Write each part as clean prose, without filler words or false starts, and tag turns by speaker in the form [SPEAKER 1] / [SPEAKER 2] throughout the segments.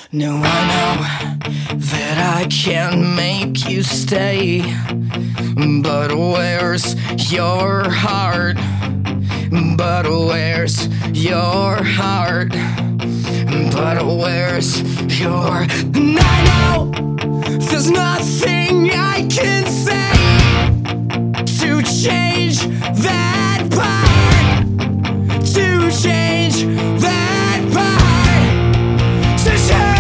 [SPEAKER 1] No, I know that I can't make you stay, but where's your heart? But where's your heart? But where's your... And I know there's nothing I can say to change that part, to change that part, to change.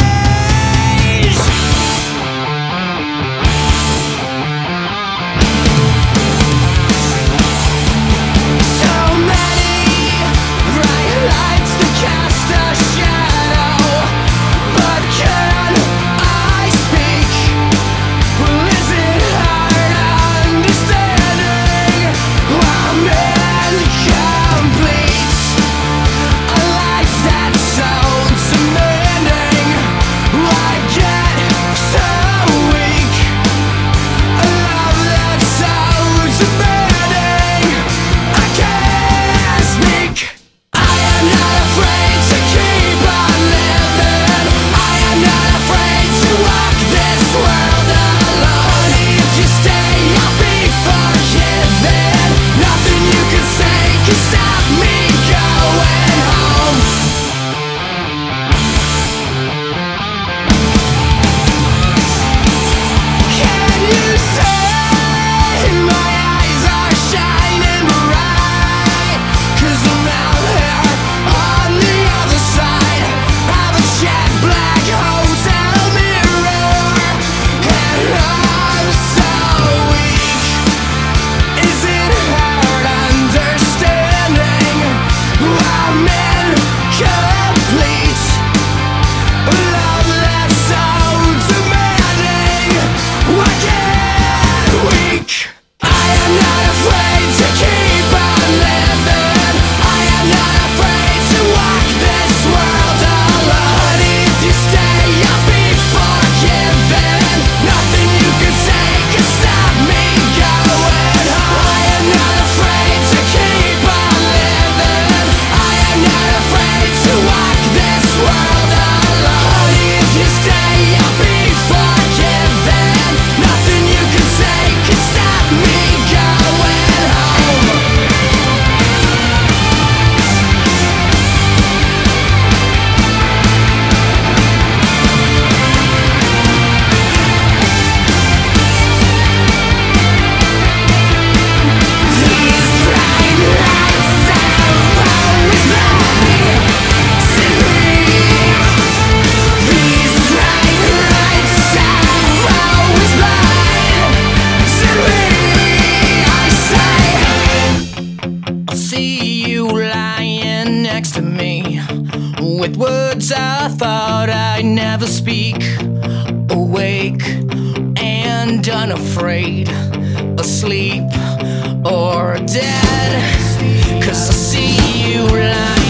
[SPEAKER 1] So many bright lights that cast a shadow, but can I speak? Well, is it hard understanding I'm incomplete? A life that's so demanding, I get so weak. A love that's so demanding, I can't speak. I am not afraid to keep on living. I am not afraid to walk this world alone. If you stay, I'll be forgiven. Nothing you can say can stop me going home. Can you say my eyes are shining bright? 'Cause I'm out here on the other side of a jet black hotel mirror, and I'm so weak. Is it hard understanding I'm incomplete? A love that's so demanding, I get weak. I am not afraid to keep on living. I am not afraid to walk this world alone. If you stay, I'll be forgiven. Nothing you can say can stop me going home. I am not afraid to keep on living. I am not afraid to walk this world alone. If you stay, I'll be forgiven. Nothing you can say can stop me going home. These bright lights have always been These bright lights have always been I say, I'll see you lying next to me, with words I thought I'd never speak, awake and unafraid, asleep or dead. 'Cause I see you lying